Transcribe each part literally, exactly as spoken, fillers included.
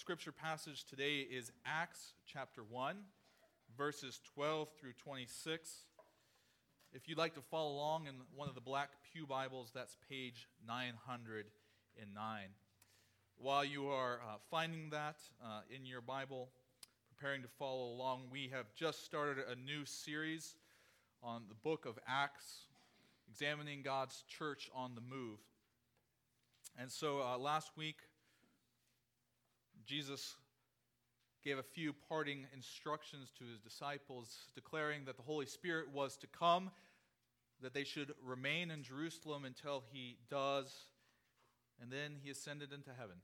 scripture passage today is Acts chapter one, verses twelve through twenty-six. If you'd like to follow along in one of the black pew Bibles, that's page nine hundred nine. While you are uh, finding that uh, in your Bible, preparing to follow along, we have just started a new series on the book of Acts, examining God's church on the move. And so uh, last week, Jesus gave a few parting instructions to his disciples, declaring that the Holy Spirit was to come, that they should remain in Jerusalem until he does, and then he ascended into heaven.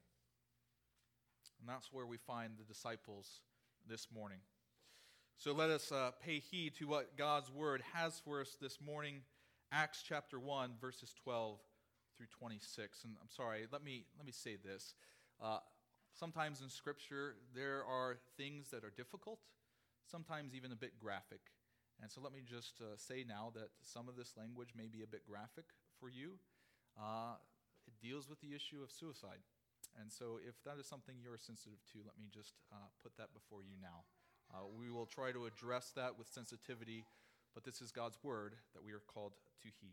And that's where we find the disciples this morning. So let us uh, pay heed to what God's word has for us this morning. Acts chapter one, verses twelve through twenty-six. And I'm sorry, let me let me say this. Uh, sometimes in Scripture, there are things that are difficult, sometimes even a bit graphic. And so let me just uh, say now that some of this language may be a bit graphic for you. Uh, it deals with the issue of suicide. And so if that is something you're sensitive to, let me just uh, put that before you now. Uh, we will try to address that with sensitivity, but this is God's word that we are called to heed.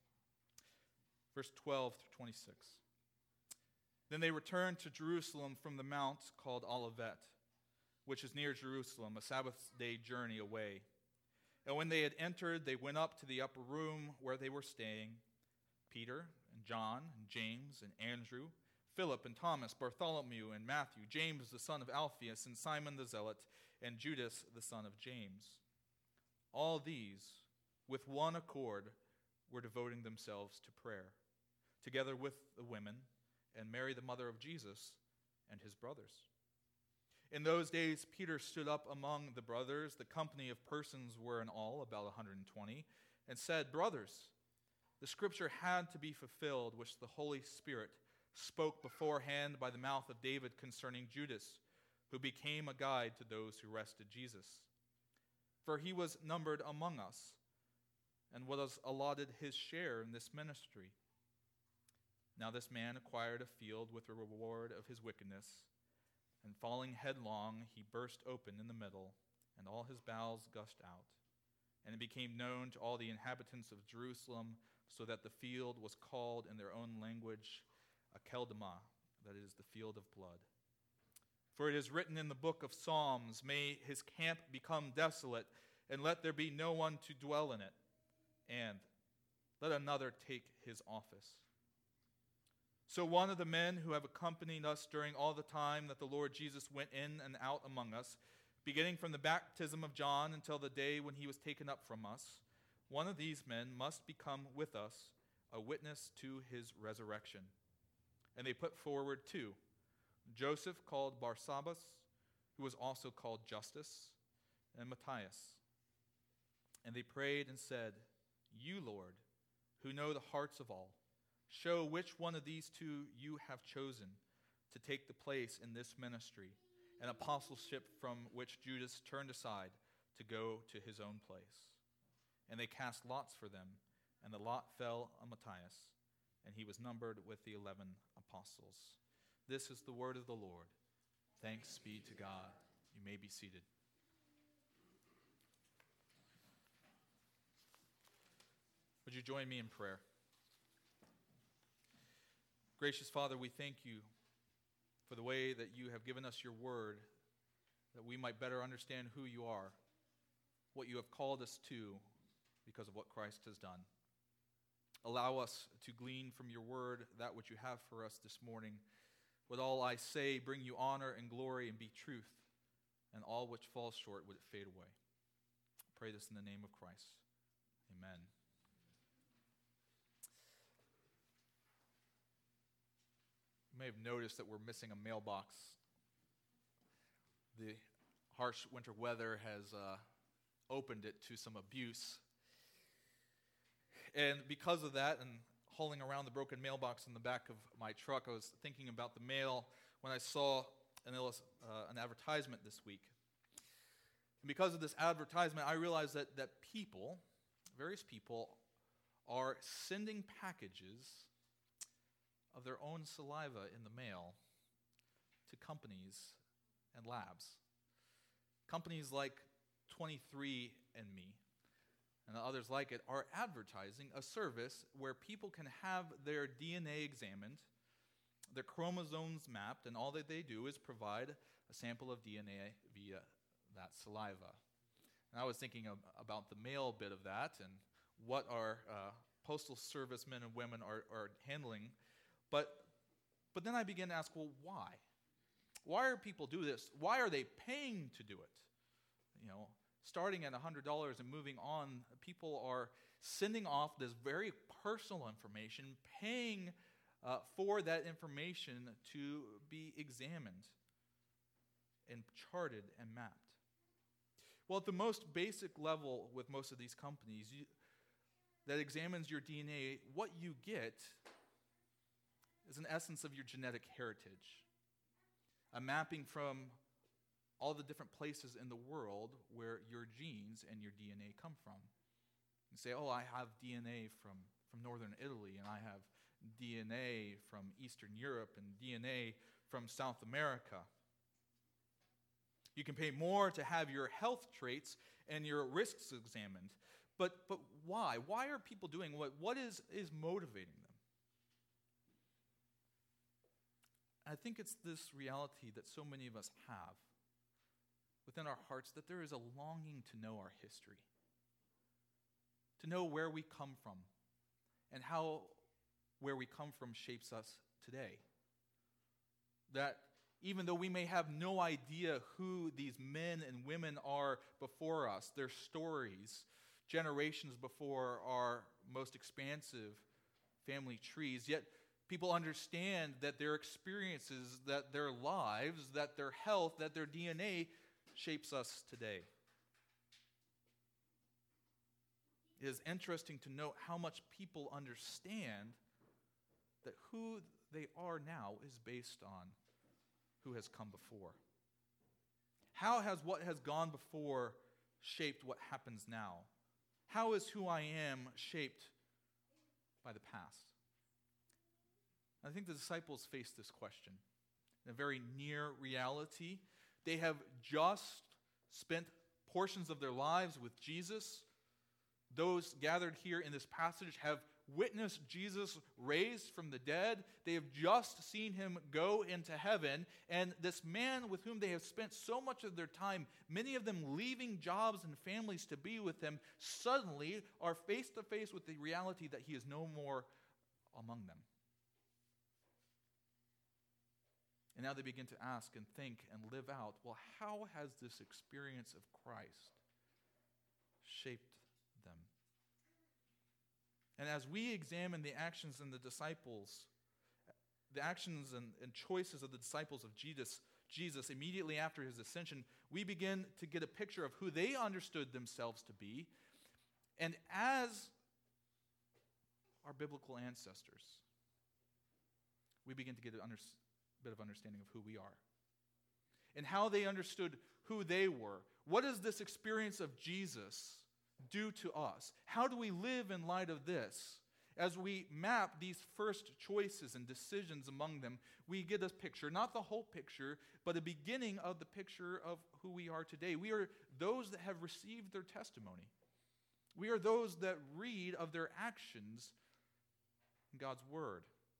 Verse twelve through twenty-six. Then they returned to Jerusalem from the mount called Olivet, which is near Jerusalem, a Sabbath day journey away. And when they had entered, they went up to the upper room where they were staying. Peter and John and James and Andrew, Philip and Thomas, Bartholomew and Matthew, James the son of Alphaeus, and Simon the Zealot, and Judas the son of James. All these, with one accord, were devoting themselves to prayer, together with the women, and Mary the mother of Jesus, and his brothers. In those days, Peter stood up among the brothers, the company of persons were in all about one hundred twenty, and said, "Brothers, the scripture had to be fulfilled, which the Holy Spirit spoke beforehand by the mouth of David concerning Judas, who became a guide to those who arrested Jesus. For he was numbered among us, and was allotted his share in this ministry. Now this man acquired a field with the reward of his wickedness, and falling headlong, he burst open in the middle, and all his bowels gushed out. And it became known to all the inhabitants of Jerusalem, so that the field was called in their own language Akeldama, that is, the field of blood. For it is written in the book of Psalms, may his camp become desolate, and let there be no one to dwell in it, and let another take his office. So one of the men who have accompanied us during all the time that the Lord Jesus went in and out among us, beginning from the baptism of John until the day when he was taken up from us, one of these men must become with us a witness to his resurrection. And they put forward two, Joseph called Barsabbas, who was also called Justus, and Matthias. And they prayed and said, You, Lord, who know the hearts of all, show which one of these two you have chosen to take the place in this ministry and apostleship from which Judas turned aside to go to his own place. And they cast lots for them, and the lot fell on Matthias, and he was numbered with the eleven apostles. This is the word of the Lord. Thanks be to God. You may be seated. Would you join me in prayer? Gracious Father, we thank you for the way that you have given us your word, that we might better understand who you are, what you have called us to because of what Christ has done. Allow us to glean from your word that which you have for us this morning. Would all I say bring you honor and glory and be truth, and all which falls short would it fade away. I pray this in the name of Christ. Amen. You may have noticed that we're missing a mailbox. The harsh winter weather has uh, opened it to some abuse. And because of that, and hauling around the broken mailbox in the back of my truck, I was thinking about the mail when I saw an, uh, an advertisement this week. And because of this advertisement, I realized that, that people, various people, are sending packages of their own saliva in the mail to companies and labs. Companies like twenty-three and me and others like it are advertising a service where people can have their D N A examined, their chromosomes mapped, and all that they do is provide a sample of D N A via that saliva. And I was thinking of, about the male bit of that and what our uh, postal service men and women are, are handling. But, but then I began to ask, well, why? Why are people do this? Why are they paying to do it? You know, starting at one hundred dollars and moving on, people are sending off this very personal information, paying uh, for that information to be examined and charted and mapped. Well, at the most basic level with most of these companies you, that examines your D N A, what you get is an essence of your genetic heritage, a mapping from all the different places in the world where your genes and your D N A come from. You say, oh, I have D N A from, from northern Italy, and I have D N A from Eastern Europe, and D N A from South America. You can pay more to have your health traits and your risks examined. But but why? Why are people doing what? What is, is motivating them? I think it's this reality that so many of us have within our hearts, that there is a longing to know our history, to know where we come from, and how where we come from shapes us today. That even though we may have no idea who these men and women are before us, their stories, generations before our most expansive family trees, yet people understand that their experiences, that their lives, that their health, that their D N A shapes us today. It is interesting to note how much people understand that who they are now is based on who has come before. How has what has gone before shaped what happens now? How is who I am shaped by the past? I think the disciples faced this question in a very near reality. They have just spent portions of their lives with Jesus. Those gathered here in this passage have witnessed Jesus raised from the dead. They have just seen him go into heaven. And this man with whom they have spent so much of their time, many of them leaving jobs and families to be with him, suddenly are face to face with the reality that he is no more among them. And now they begin to ask and think and live out, well, how has this experience of Christ shaped them? And as we examine the actions and the disciples, the actions and, and choices of the disciples of Jesus, Jesus immediately after his ascension, we begin to get a picture of who they understood themselves to be. And as our biblical ancestors, we begin to get a under, bit of understanding of who we are and how they understood who they were. What is this experience of Jesus do to us? How do we live in light of this? As we map these first choices and decisions among them, we get a picture, not the whole picture, but a beginning of the picture of who we are today. We are those that have received their testimony. We are those that read of their actions in God's Word.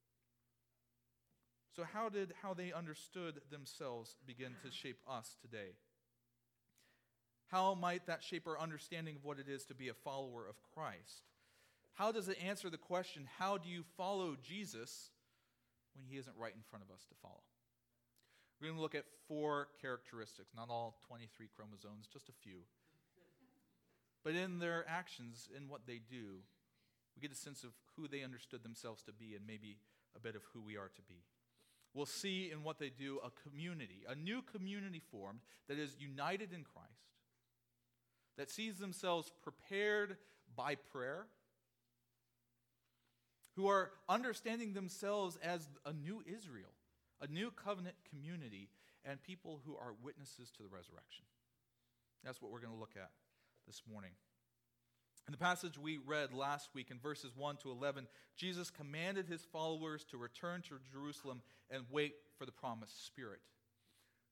So how did how they understood themselves begin to shape us today? How might that shape our understanding of what it is to be a follower of Christ? How does it answer the question, how do you follow Jesus when he isn't right in front of us to follow? We're going to look at four characteristics, not all twenty-three chromosomes, just a few. But in their actions, in what they do, we get a sense of who they understood themselves to be and maybe a bit of who we are to be. We'll see in what they do a community, a new community formed that is united in Christ, that sees themselves prepared by prayer, who are understanding themselves as a new Israel, a new covenant community, and people who are witnesses to the resurrection. That's what we're going to look at this morning. In the passage we read last week in verses one to eleven, Jesus commanded his followers to return to Jerusalem and wait for the promised Spirit.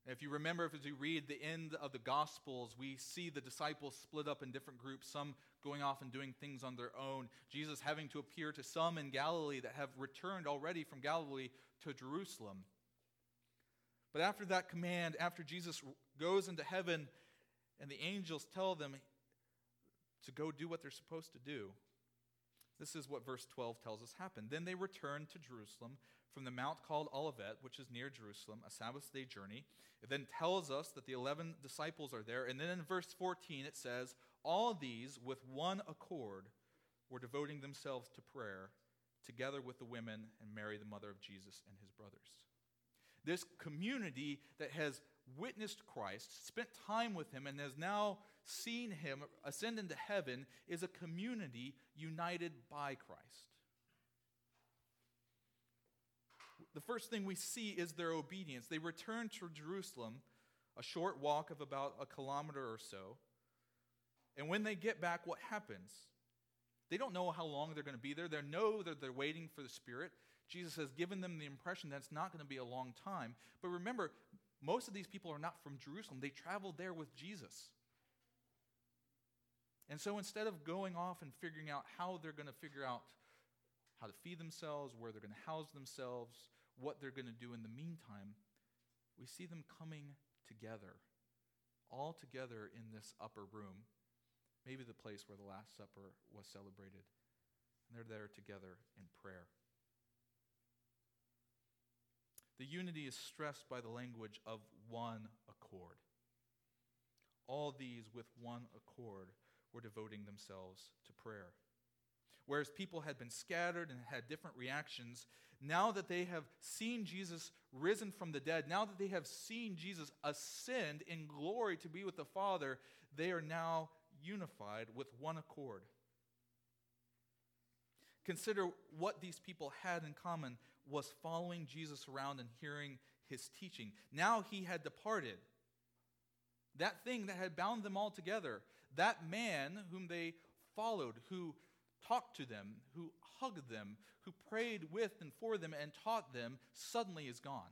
If you remember, if as you read the end of the Gospels, we see the disciples split up in different groups, some going off and doing things on their own. Jesus having to appear to some in Galilee that have returned already from Galilee to Jerusalem. But after that command, after Jesus goes into heaven and the angels tell them to go do what they're supposed to do, this is what verse twelve tells us happened. Then they returned to Jerusalem from the mount called Olivet, which is near Jerusalem, a Sabbath day journey. It then tells us that the eleven disciples are there. And then in verse fourteen it says, all these with one accord were devoting themselves to prayer, together with the women and Mary, the mother of Jesus, and his brothers. This community that has witnessed Christ, spent time with him, and has now seen him ascend into heaven is a community united by Christ. The first thing we see is their obedience. They return to Jerusalem, a short walk of about a kilometer or so. And when they get back, what happens? They don't know how long they're going to be there. They know that they're waiting for the Spirit. Jesus has given them the impression that it's not going to be a long time. But remember, most of these people are not from Jerusalem. They traveled there with Jesus. And so instead of going off and figuring out how they're going to figure out how to feed themselves, where they're going to house themselves, what they're going to do in the meantime, we see them coming together, all together in this upper room, maybe the place where the Last Supper was celebrated. And they're there together in prayer. The unity is stressed by the language of one accord. All these with one accord were devoting themselves to prayer. Whereas people had been scattered and had different reactions, now that they have seen Jesus risen from the dead, now that they have seen Jesus ascend in glory to be with the Father, they are now unified with one accord. Consider what these people had in common was following Jesus around and hearing his teaching. Now he had departed. That thing that had bound them all together, that man whom they followed, who talked to them, who hugged them, who prayed with and for them and taught them, suddenly is gone.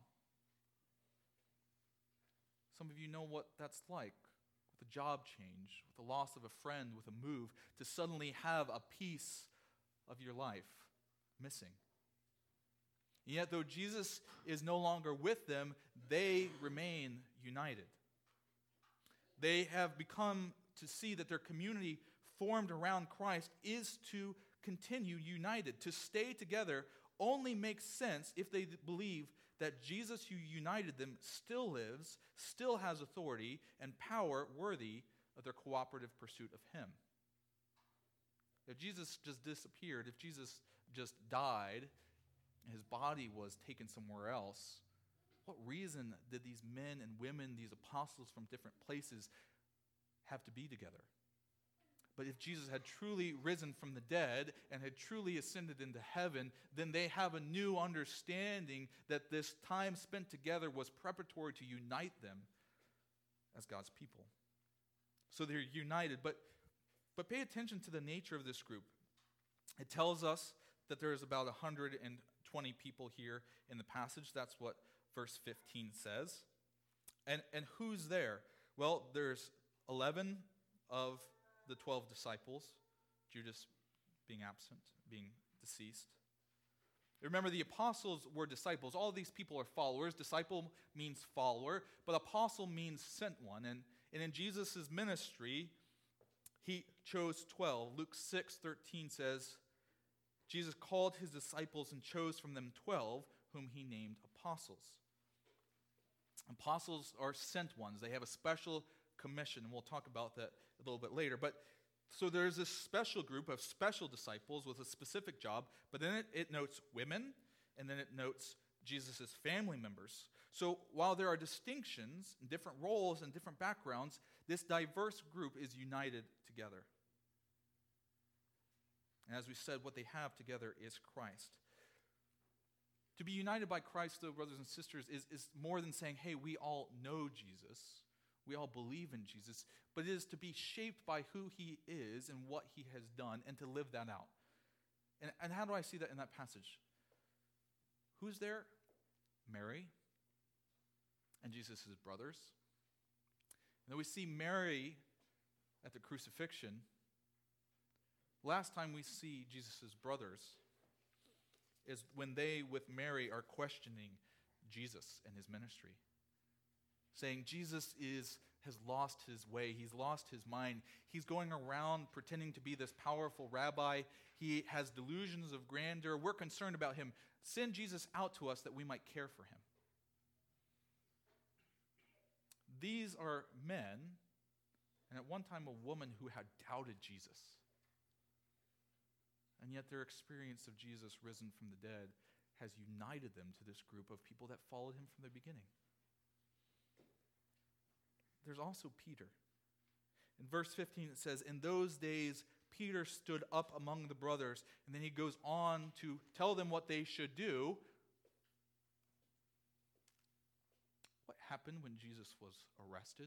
Some of you know what that's like, with a job change, with the loss of a friend, with a move, to suddenly have a piece of your life missing. And yet, though Jesus is no longer with them, they remain united. They have become to see that their community formed around Christ is to continue united. To stay together only makes sense if they believe that Jesus who united them still lives, still has authority and power worthy of their cooperative pursuit of him. If Jesus just disappeared, if Jesus just died, and his body was taken somewhere else, what reason did these men and women, these apostles from different places, have to be together? But if Jesus had truly risen from the dead and had truly ascended into heaven, then they have a new understanding that this time spent together was preparatory to unite them as God's people. So they're united, but, but pay attention to the nature of this group. It tells us that there is about one hundred twenty people here in the passage. That's what verse fifteen says. And, and who's there? Well, there's eleven of the twelve disciples, Judas being absent, being deceased. Remember, the apostles were disciples. All of these people are followers. Disciple means follower, but apostle means sent one. And, and in Jesus' ministry, he chose twelve. Luke six thirteen says, Jesus called his disciples and chose from them twelve, whom he named apostles. Apostles are sent ones. They have a special commission, and we'll talk about that a little bit later. But so there's this special group of special disciples with a specific job, but then it, it notes women, and then it notes Jesus' family members. So while there are distinctions and different roles and different backgrounds, this diverse group is united together. And as we said, what they have together is Christ. To be united by Christ, though, brothers and sisters, is, is more than saying, hey, we all know Jesus. We all believe in Jesus. But it is to be shaped by who he is and what he has done and to live that out. And, and how do I see that in that passage? Who's there? Mary. and Jesus' brothers. And then we see Mary at the crucifixion. Last time we see Jesus' brothers is when they, with Mary, are questioning Jesus and his ministry, saying Jesus is has lost his way. He's lost his mind. He's going around pretending to be this powerful rabbi. He has delusions of grandeur. We're concerned about him. Send Jesus out to us that we might care for him. These are men, and at one time a woman who had doubted Jesus. And yet their experience of Jesus risen from the dead has united them to this group of people that followed him from the beginning. There's also Peter. In verse fifteen it says, in those days Peter stood up among the brothers, and then he goes on to tell them what they should do. What happened when Jesus was arrested?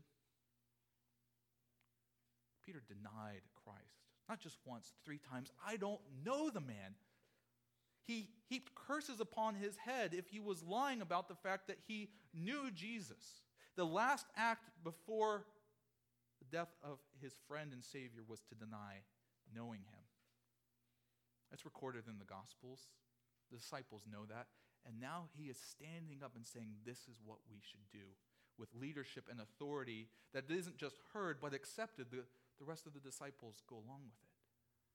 Peter denied Christ. Not just once, three times. I don't know the man. He heaped curses upon his head if he was lying about the fact that he knew Jesus. The last act before the death of his friend and Savior was to deny knowing him. That's recorded in the Gospels. The disciples know that. And now he is standing up and saying, this is what we should do, with leadership and authority that isn't just heard but accepted. The, the rest of the disciples go along with it.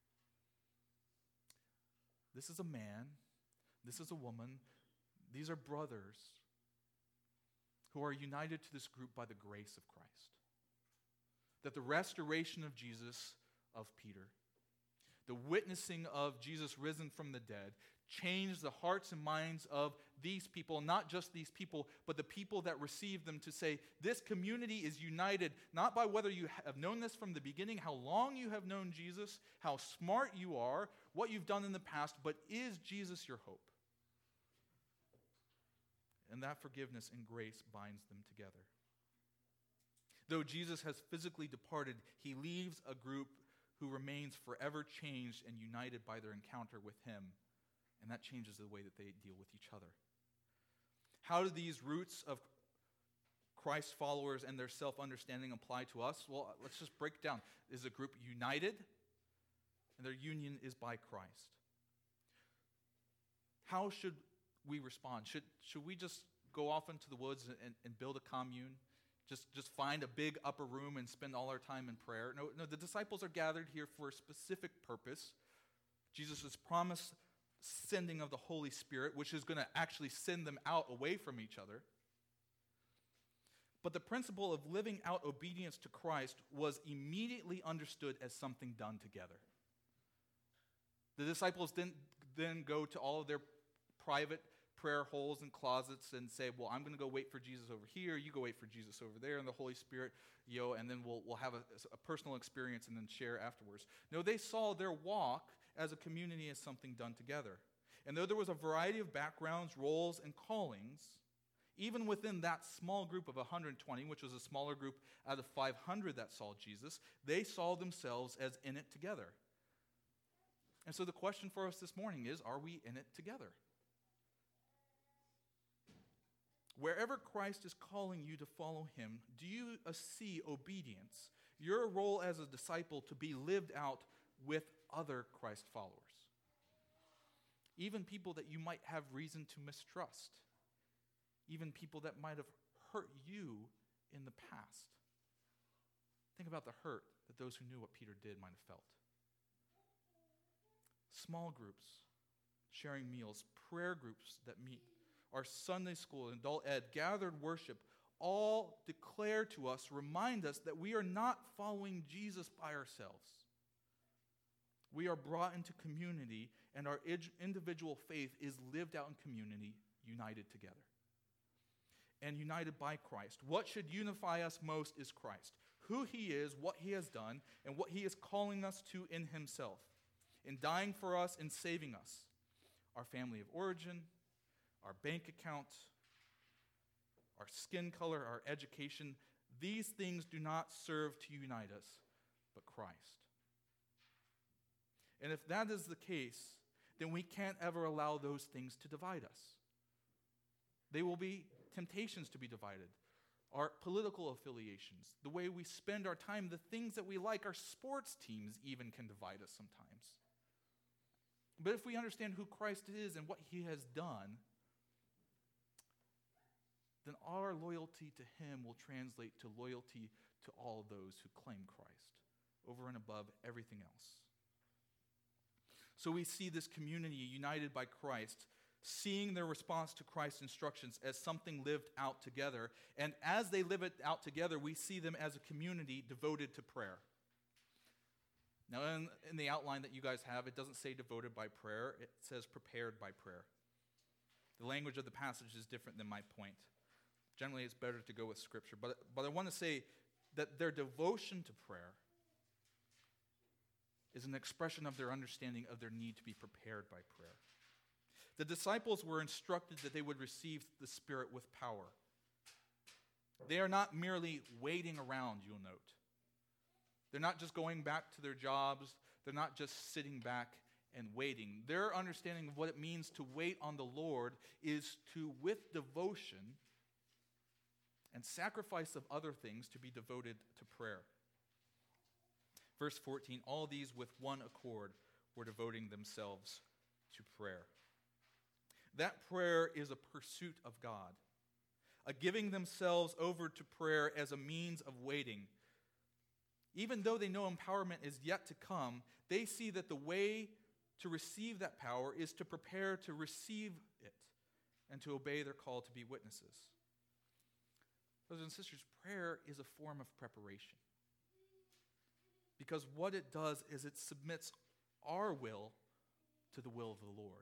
This is a man. This is a woman. These are brothers who are united to this group by the grace of Christ. That the restoration of Jesus, of Peter, the witnessing of Jesus risen from the dead, changed the hearts and minds of these people, not just these people, but the people that received them, to say, this community is united, not by whether you have known this from the beginning, how long you have known Jesus, how smart you are, what you've done in the past, but is Jesus your hope? And that forgiveness and grace binds them together. Though Jesus has physically departed, he leaves a group who remains forever changed and united by their encounter with him. And that changes the way that they deal with each other. How do these roots of Christ's followers and their self-understanding apply to us? Well, let's just break it down. Is a group united? And their union is by Christ. How should we respond? Should, should we just go off into the woods and, and build a commune? Just, just find a big upper room and spend all our time in prayer? No, no, the disciples are gathered here for a specific purpose. Jesus has promised sending of the Holy Spirit, which is going to actually send them out away from each other. But the principle of living out obedience to Christ was immediately understood as something done together. The disciples didn't then go to all of their private prayer holes and closets and say, well, I'm going to go wait for Jesus over here, you go wait for Jesus over there, and the Holy Spirit, you know, and then we'll, we'll have a, a personal experience and then share afterwards. No, they saw their walk as a community as something done together. And though there was a variety of backgrounds, roles, and callings, even within that small group of one hundred twenty, which was a smaller group out of five hundred that saw Jesus, they saw themselves as in it together. And so the question for us this morning is, are we in it together? Wherever Christ is calling you to follow him, do you uh, see obedience, your role as a disciple, to be lived out with other Christ followers? Even people that you might have reason to mistrust. Even people that might have hurt you in the past. Think about the hurt that those who knew what Peter did might have felt. Small groups, sharing meals, prayer groups that meet, our Sunday school and adult ed, gathered worship, all declare to us, remind us that we are not following Jesus by ourselves. We are brought into community, and our individual faith is lived out in community, united together. And united by Christ. What should unify us most is Christ. Who he is, what he has done, and what he is calling us to in himself. In dying for us and saving us. Our family of origin, our bank account, our skin color, our education, these things do not serve to unite us, but Christ. And if that is the case, then we can't ever allow those things to divide us. They will be temptations to be divided. our political affiliations, the way we spend our time, the things that we like, our sports teams even can divide us sometimes. But if we understand who Christ is and what he has done, then our loyalty to him will translate to loyalty to all those who claim Christ, over and above everything else. So we see this community united by Christ, seeing their response to Christ's instructions as something lived out together. And as they live it out together, we see them as a community devoted to prayer. Now, in, in the outline that you guys have, it doesn't say devoted by prayer. It says prepared by prayer. The language of the passage is different than my point. Generally, it's better to go with Scripture. But, but I want to say that their devotion to prayer is an expression of their understanding of their need to be prepared by prayer. The disciples were instructed that they would receive the Spirit with power. They are not merely waiting around, you'll note. They're not just going back to their jobs. They're not just sitting back and waiting. Their understanding of what it means to wait on the Lord is to, with devotion and sacrifice of other things, to be devoted to prayer. Verse fourteen, all these with one accord were devoting themselves to prayer. That prayer is a pursuit of God, a giving themselves over to prayer as a means of waiting. Even though they know empowerment is yet to come, they see that the way to receive that power is to prepare to receive it and to obey their call to be witnesses. Brothers and sisters, prayer is a form of preparation. Because what it does is it submits our will to the will of the Lord.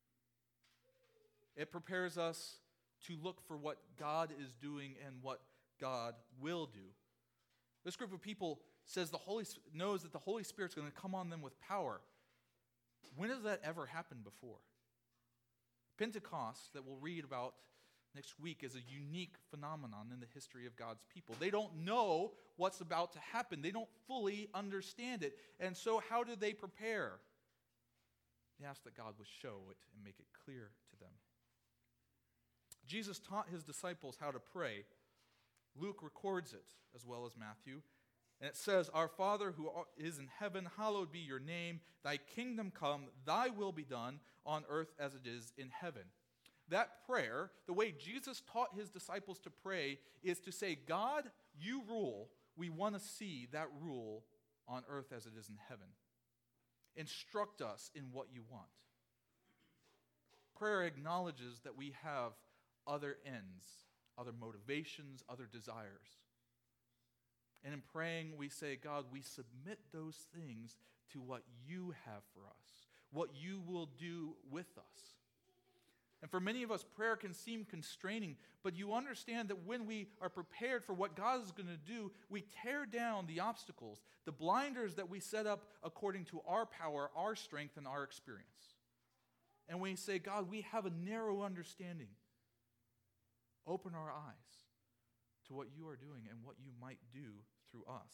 It prepares us to look for what God is doing and what God will do. This group of people says the Holy knows that the Holy Spirit's going to come on them with power. When has that ever happened before? Pentecost, that we'll read about next week, is a unique phenomenon in the history of God's people. They don't know what's about to happen. They don't fully understand it. And so how do they prepare? They ask that God would show it and make it clear to them. Jesus taught his disciples how to pray. Luke records it, as well as Matthew. And it says, "Our Father who is in heaven, hallowed be your name. Thy kingdom come, thy will be done on earth as it is in heaven." That prayer, the way Jesus taught his disciples to pray, is to say, God, you rule. We want to see that rule on earth as it is in heaven. Instruct us in what you want. Prayer acknowledges that we have other ends, other motivations, other desires. And in praying, we say, God, we submit those things to what you have for us, what you will do with us. And for many of us, prayer can seem constraining, but you understand that when we are prepared for what God is going to do, we tear down the obstacles, the blinders that we set up according to our power, our strength, and our experience. And we say, God, we have a narrow understanding. Open our eyes to what you are doing and what you might do through us.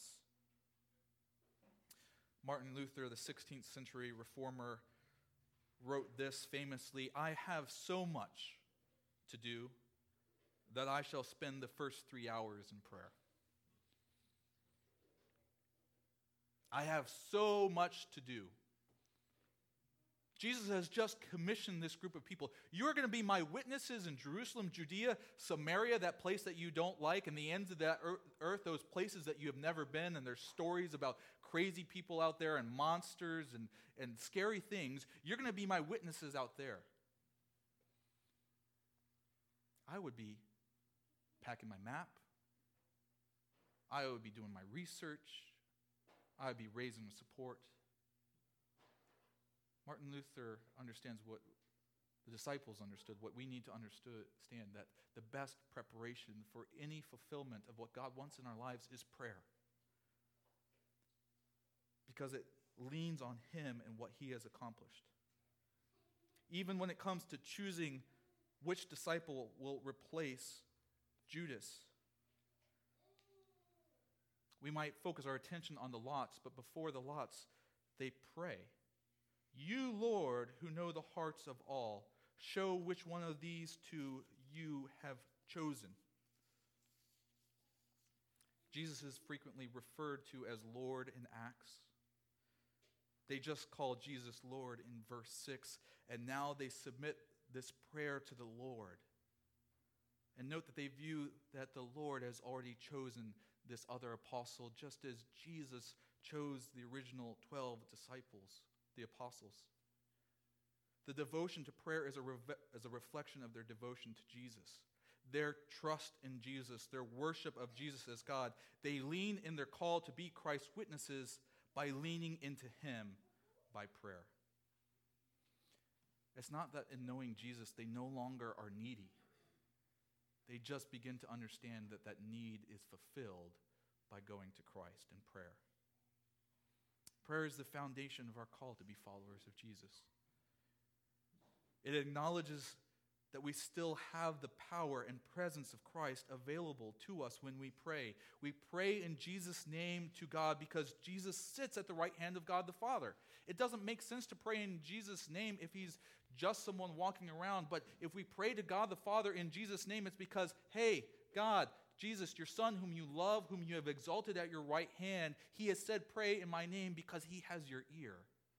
Martin Luther, the sixteenth century reformer, wrote this famously, "I have so much to do that I shall spend the first three hours in prayer." I have so much to do. Jesus has just commissioned this group of people. You're going to be my witnesses in Jerusalem, Judea, Samaria, that place that you don't like, and the ends of that earth, those places that you have never been, and there's stories about crazy people out there and monsters and, and scary things. You're going to be my witnesses out there. I would be packing my map. I would be doing my research. I would be raising support. Martin Luther understands what the disciples understood, what we need to understand, that the best preparation for any fulfillment of what God wants in our lives is prayer. Because it leans on him and what he has accomplished. Even when it comes to choosing which disciple will replace Judas, we might focus our attention on the lots, but before the lots, they pray. You, Lord, who know the hearts of all, show which one of these two you have chosen. Jesus is frequently referred to as Lord in Acts. They just call Jesus Lord in verse six, and now they submit this prayer to the Lord. And note that they view that the Lord has already chosen this other apostle, just as Jesus chose the original twelve disciples, the apostles. The devotion to prayer is a, re- is a reflection of their devotion to Jesus, their trust in Jesus, their worship of Jesus as God. They lean in their call to be Christ's witnesses by leaning into him by prayer. It's not that in knowing Jesus, they no longer are needy. They just begin to understand that that need is fulfilled by going to Christ in prayer. Prayer is the foundation of our call to be followers of Jesus. It acknowledges that we still have the power and presence of Christ available to us when we pray. We pray in Jesus' name to God because Jesus sits at the right hand of God the Father. It doesn't make sense to pray in Jesus' name if he's just someone walking around, but if we pray to God the Father in Jesus' name, it's because, hey, God, Jesus, your Son whom you love, whom you have exalted at your right hand, he has said, pray in my name because he has your ear.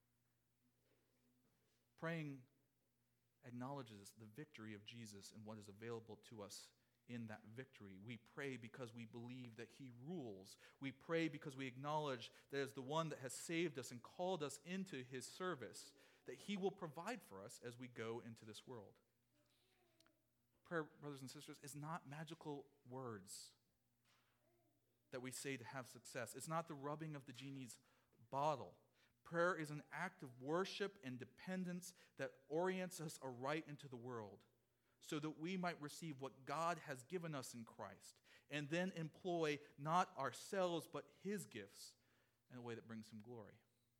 Praying acknowledges the victory of Jesus and what is available to us in that victory. We pray because we believe that he rules. We pray because we acknowledge that as the one that has saved us and called us into his service, that he will provide for us as we go into this world. Prayer, brothers and sisters, is not magical words that we say to have success. It's not the rubbing of the genie's bottle. Prayer is an act of worship and dependence that orients us aright into the world so that we might receive what God has given us in Christ and then employ not ourselves but his gifts in a way that brings him glory.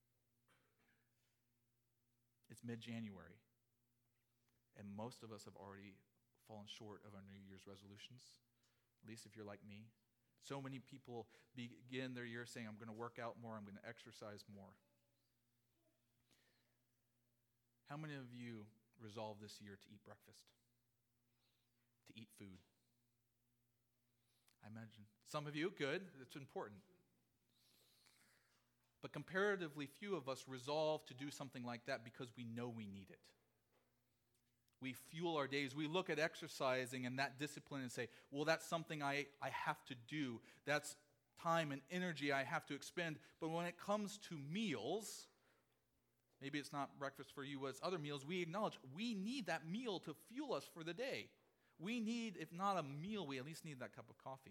It's mid-January, and most of us have already fallen short of our New Year's resolutions, at least if you're like me. So many people begin their year saying, I'm going to work out more, I'm going to exercise more. How many of you resolved this year to eat breakfast? To eat food? I imagine. Some of you, good, it's important. But comparatively few of us resolve to do something like that because we know we need it. We fuel our days. We look at exercising and that discipline and say, well, that's something I, I have to do. That's time and energy I have to expend. But when it comes to meals, maybe it's not breakfast for you, it's other meals, we acknowledge we need that meal to fuel us for the day. We need, if not a meal, we at least need that cup of coffee.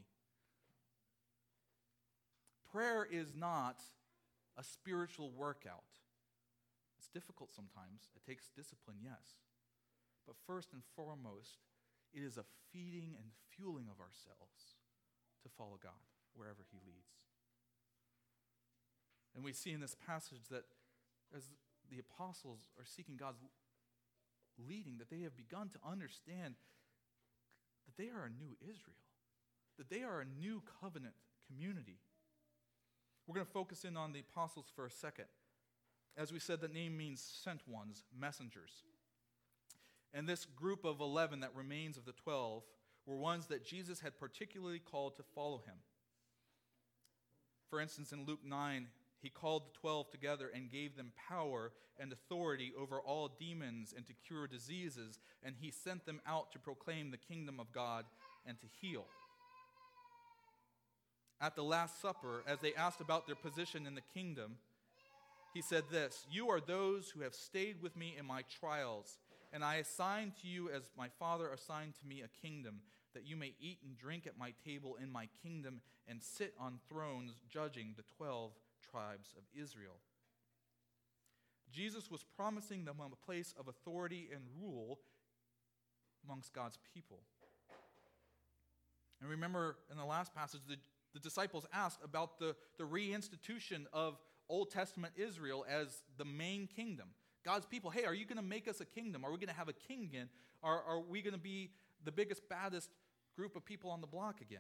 Prayer is not a spiritual workout. It's difficult sometimes. It takes discipline, yes. But first and foremost, it is a feeding and fueling of ourselves to follow God wherever he leads. And we see in this passage that as the apostles are seeking God's leading, that they have begun to understand that they are a new Israel, that they are a new covenant community. We're going to focus in on the apostles for a second. As we said, the name means sent ones, messengers. And this group of eleven that remains of the twelve were ones that Jesus had particularly called to follow him. For instance, in Luke nine, he called the twelve together and gave them power and authority over all demons and to cure diseases, and he sent them out to proclaim the kingdom of God and to heal. At the Last Supper, as they asked about their position in the kingdom, he said this, "You are those who have stayed with me in my trials, and I assign to you as my Father assigned to me a kingdom, that you may eat and drink at my table in my kingdom and sit on thrones judging the twelve tribes of Israel." Jesus was promising them a place of authority and rule amongst God's people. And remember in the last passage, the, the disciples asked about the, the reinstitution of Old Testament Israel as the main kingdom. God's people, hey, are you going to make us a kingdom? Are we going to have a king again? Are, are we going to be the biggest, baddest group of people on the block again?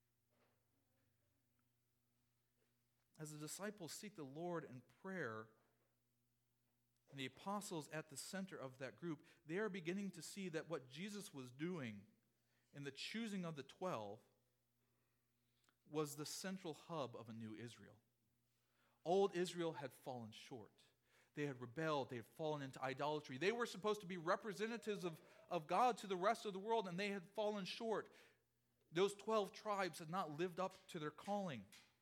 As the disciples seek the Lord in prayer, and the apostles at the center of that group, they are beginning to see that what Jesus was doing in the choosing of the twelve was the central hub of a new Israel. Old Israel had fallen short. They had rebelled. They had fallen into idolatry. They were supposed to be representatives of, of God to the rest of the world, and they had fallen short. Those twelve tribes had not lived up to their calling.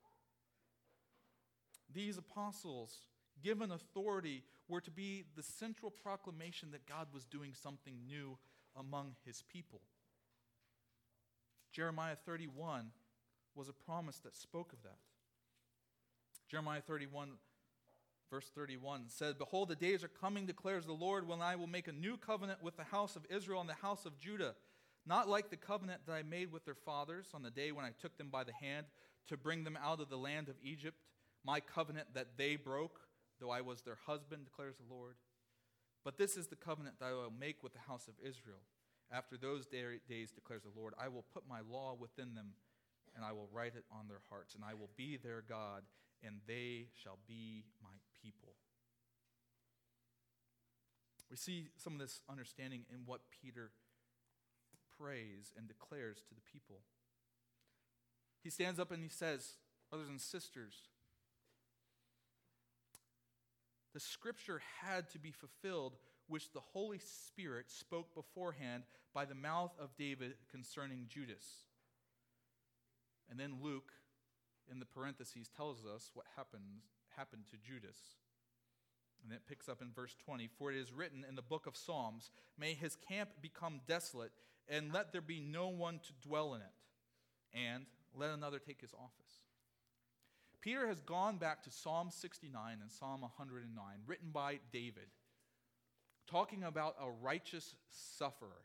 These apostles, given authority, were to be the central proclamation that God was doing something new among his people. Jeremiah thirty-one was a promise that spoke of that. Jeremiah thirty-one, verse thirty-one said, "Behold, the days are coming, declares the Lord, when I will make a new covenant with the house of Israel and the house of Judah, not like the covenant that I made with their fathers on the day when I took them by the hand to bring them out of the land of Egypt, my covenant that they broke, though I was their husband, declares the Lord. But this is the covenant that I will make with the house of Israel. After those day- days, declares the Lord, I will put my law within them, and I will write it on their hearts, and I will be their God, and they shall be my people." We see some of this understanding in what Peter prays and declares to the people. He stands up and he says, "Brothers and sisters, the scripture had to be fulfilled, which the Holy Spirit spoke beforehand by the mouth of David concerning Judas." And then Luke, in the parentheses, tells us what happened, happened to Judas. And it picks up in verse twenty, "For it is written in the book of Psalms, may his camp become desolate, and let there be no one to dwell in it, and let another take his office." Peter has gone back to Psalm sixty-nine and Psalm one hundred nine, written by David, talking about a righteous sufferer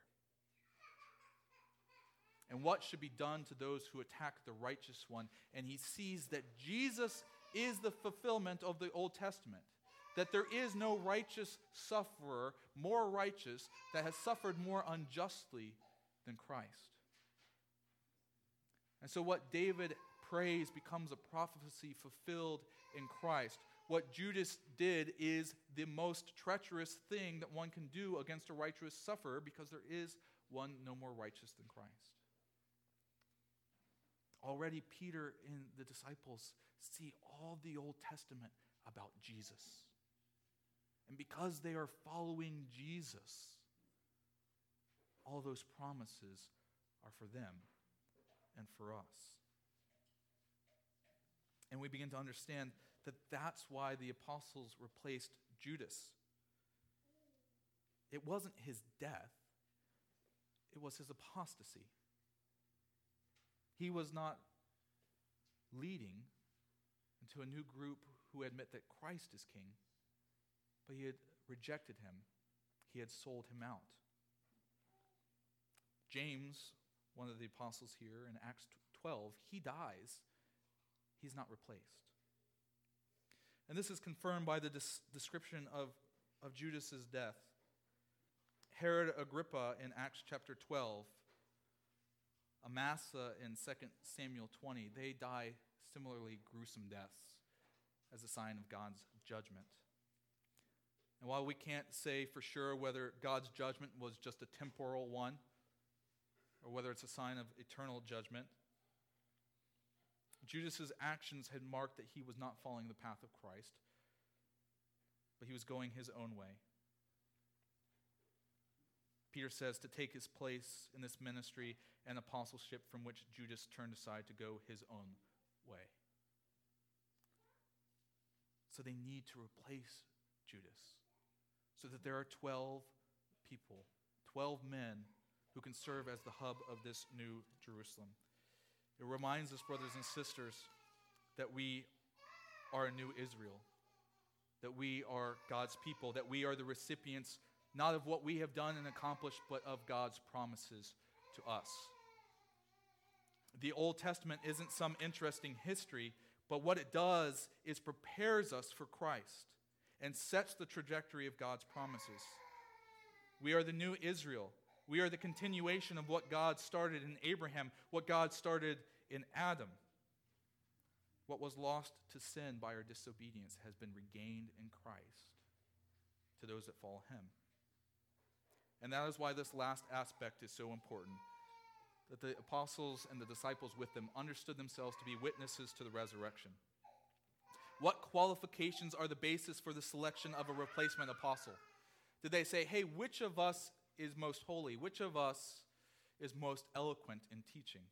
and what should be done to those who attack the righteous one. And he sees that Jesus is the fulfillment of the Old Testament, that there is no righteous sufferer more righteous that has suffered more unjustly than Christ. And so what David prays becomes a prophecy fulfilled in Christ. What Judas did is the most treacherous thing that one can do against a righteous sufferer, because there is one no more righteous than Christ. Already Peter and the disciples see all the Old Testament about Jesus. And because they are following Jesus, all those promises are for them and for us. And we begin to understand that that's why the apostles replaced Judas. It wasn't his death, it was his apostasy. He was not leading into a new group who admit that Christ is king, but he had rejected him. He had sold him out. James, one of the apostles here in Acts twelve, he dies. He's not replaced. And this is confirmed by the des- description of, of Judas's death. Herod Agrippa in Acts chapter twelve, Amasa in Second Samuel twenty, they die similarly gruesome deaths as a sign of God's judgment. And while we can't say for sure whether God's judgment was just a temporal one or whether it's a sign of eternal judgment, Judas's actions had marked that he was not following the path of Christ, but he was going his own way. Peter says to take his place in this ministry and apostleship from which Judas turned aside to go his own way. So they need to replace Judas so that there are twelve people, twelve men who can serve as the hub of this new Jerusalem. It reminds us, brothers and sisters, that we are a new Israel, that we are God's people, that we are the recipients not of what we have done and accomplished, but of God's promises to us. The Old Testament isn't some interesting history, but what it does is prepares us for Christ and sets the trajectory of God's promises. We are the new Israel. We are the continuation of what God started in Abraham, what God started in Adam. What was lost to sin by our disobedience has been regained in Christ to those that follow him. And that is why this last aspect is so important. that the apostles and the disciples with them understood themselves to be witnesses to the resurrection. What qualifications are the basis for the selection of a replacement apostle? Did they say, hey, which of us is most holy? Which of us is most eloquent in teaching?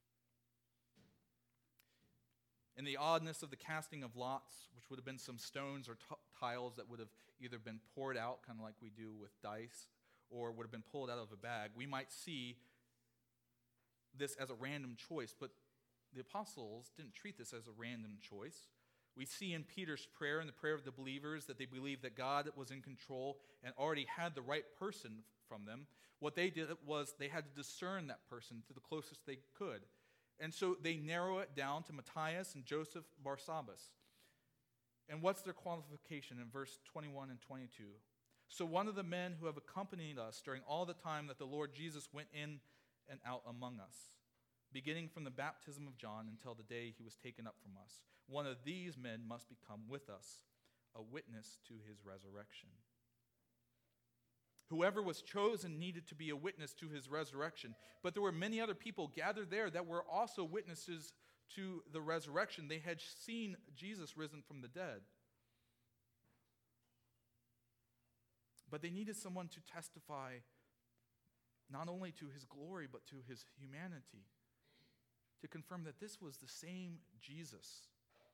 In the oddness of the casting of lots, which would have been some stones or t- tiles that would have either been poured out, kind of like we do with dice, or would have been pulled out of a bag, we might see this as a random choice, but the apostles didn't treat this as a random choice. We see in Peter's prayer and the prayer of the believers that they believed that God was in control and already had the right person from them. What they did was they had to discern that person to the closest they could. And so they narrow it down to Matthias and Joseph Barsabbas. And what's their qualification in verse twenty-one and twenty-two? So one of the men who have accompanied us during all the time that the Lord Jesus went in and out among us, beginning from the baptism of John until the day he was taken up from us. One of these men must become with us, a witness to his resurrection. Whoever was chosen needed to be a witness to his resurrection. But there were many other people gathered there that were also witnesses to the resurrection. They had seen Jesus risen from the dead. But they needed someone to testify not only to his glory, but to his humanity, to confirm that this was the same Jesus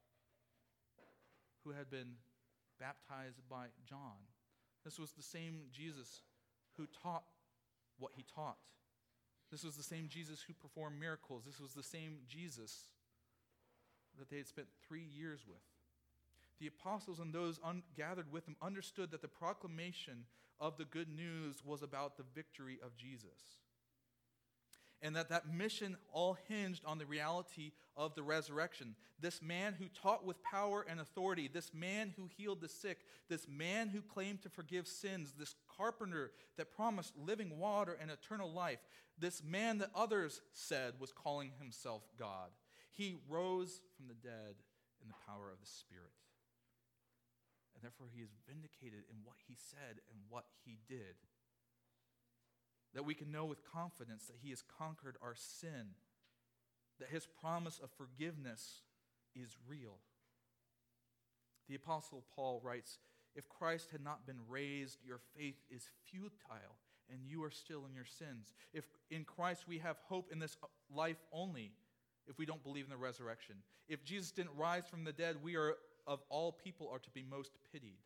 who had been baptized by John. This was the same Jesus who taught what he taught. This was the same Jesus who performed miracles. This was the same Jesus that they had spent three years with. The apostles and those un- gathered with them understood that the proclamation of the good news was about the victory of Jesus. And that that mission all hinged on the reality of the resurrection. This man who taught with power and authority, this man who healed the sick, this man who claimed to forgive sins, this carpenter that promised living water and eternal life, this man that others said was calling himself God. He rose from the dead in the power of the Spirit. And therefore he is vindicated in what he said and what he did. That we can know with confidence that he has conquered our sin, that his promise of forgiveness is real. The Apostle Paul writes, if Christ had not been raised, your faith is futile, and you are still in your sins. If in Christ we have hope in this life only, if we don't believe in the resurrection. If Jesus didn't rise from the dead, we are, of all people, are to be most pitied.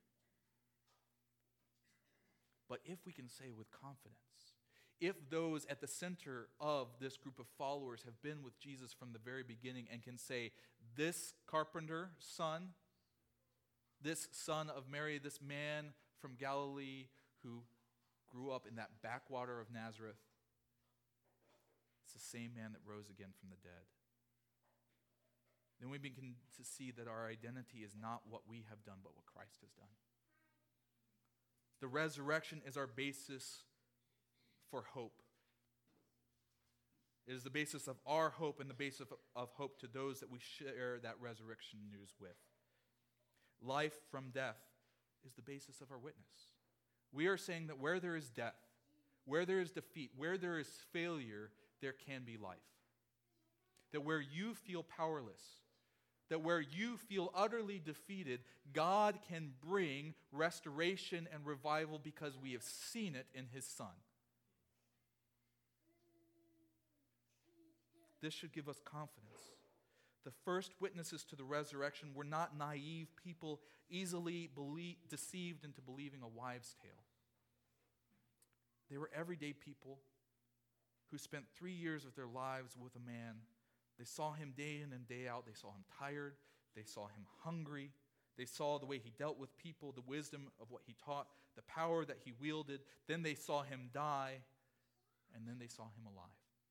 But if we can say with confidence, if those at the center of this group of followers have been with Jesus from the very beginning and can say, this carpenter son, this son of Mary, this man from Galilee who grew up in that backwater of Nazareth, it's the same man that rose again from the dead. Then we begin to see that our identity is not what we have done, but what Christ has done. The resurrection is our basis for hope. It is the basis of our hope and the basis of, of hope to those that we share that resurrection news with. Life from death is the basis of our witness. We are saying that where there is death, where there is defeat, where there is failure, there can be life. That where you feel powerless, that where you feel utterly defeated, God can bring restoration and revival because we have seen it in his Son. This should give us confidence. The first witnesses to the resurrection were not naive people easily believe, deceived into believing a wives' tale. They were everyday people who spent three years of their lives with a man. They saw him day in and day out. They saw him tired. They saw him hungry. They saw the way he dealt with people, the wisdom of what he taught, the power that he wielded. Then they saw him die, and then they saw him alive.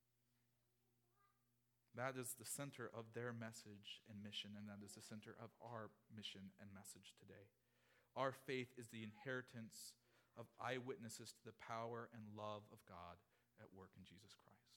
That is the center of their message and mission, and that is the center of our mission and message today. Our faith is the inheritance of eyewitnesses to the power and love of God at work in Jesus Christ.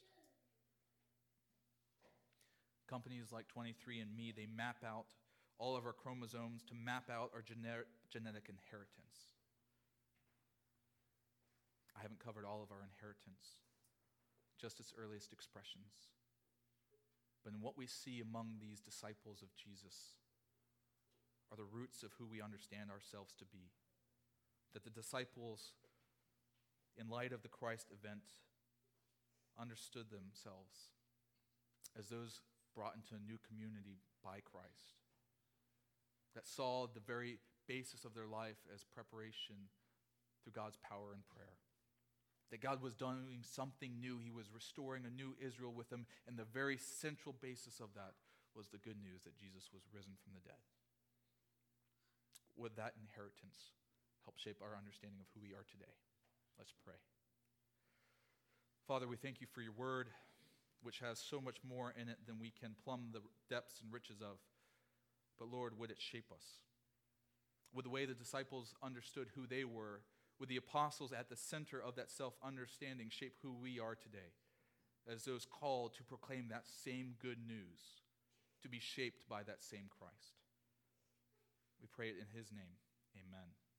Companies like twenty-three and me, they map out all of our chromosomes to map out our gener- genetic inheritance. I haven't covered all of our inheritance. just its earliest expressions. But in what we see among these disciples of Jesus are the roots of who we understand ourselves to be. That the disciples, in light of the Christ event, understood themselves as those brought into a new community by Christ. That saw the very basis of their life as preparation through God's power and prayer. That God was doing something new. He was restoring a new Israel with them, and the very central basis of that was the good news that Jesus was risen from the dead. Would that inheritance help shape our understanding of who we are today? Let's pray. Father, we thank you for your word, which has so much more in it than we can plumb the depths and riches of. But Lord, would it shape us? Would the way the disciples understood who they were, would the apostles at the center of that self-understanding shape who we are today, as those called to proclaim that same good news, to be shaped by that same Christ? We pray it in his name. Amen.